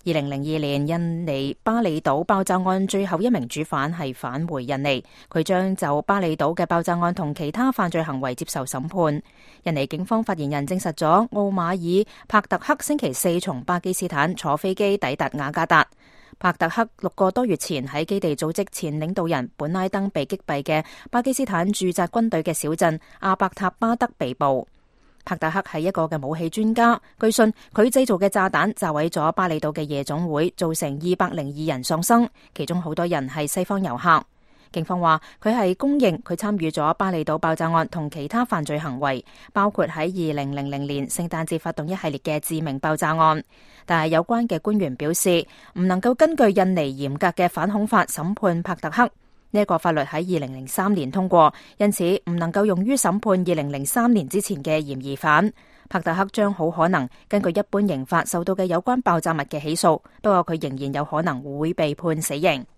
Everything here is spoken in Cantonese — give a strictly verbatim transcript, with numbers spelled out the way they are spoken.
二零零二年，印尼巴厘島爆炸案最後一名主犯係返回印尼，佢將就巴厘島嘅爆炸案同其他犯罪行為接受審判。印尼警方發言人證實咗，奧馬爾帕特克星期四從巴基斯坦坐飛機抵達雅加達。帕特克六個多月前喺基地組織前領導人本拉登被擊斃嘅巴基斯坦駐紮軍隊嘅小鎮阿伯塔巴德被捕。帕特克係一個嘅武器專家，據信佢製造嘅炸彈炸毀咗巴厘島嘅夜總會，造成二百零二人喪生，其中好多人係西方遊客。警方話佢係公認佢參與咗巴厘島爆炸案同其他犯罪行為，包括喺二零零零年聖誕節發動一系列嘅致命爆炸案。但係有關嘅官員表示，唔能夠根據印尼嚴格嘅反恐法審判帕特克。呢一個法律喺二零零三年通過，因此唔能夠用於審判二零零三年之前嘅嫌疑犯。帕特克將好可能根據一般刑法受到嘅有關爆炸物嘅起訴，不過佢仍然有可能會被判死刑。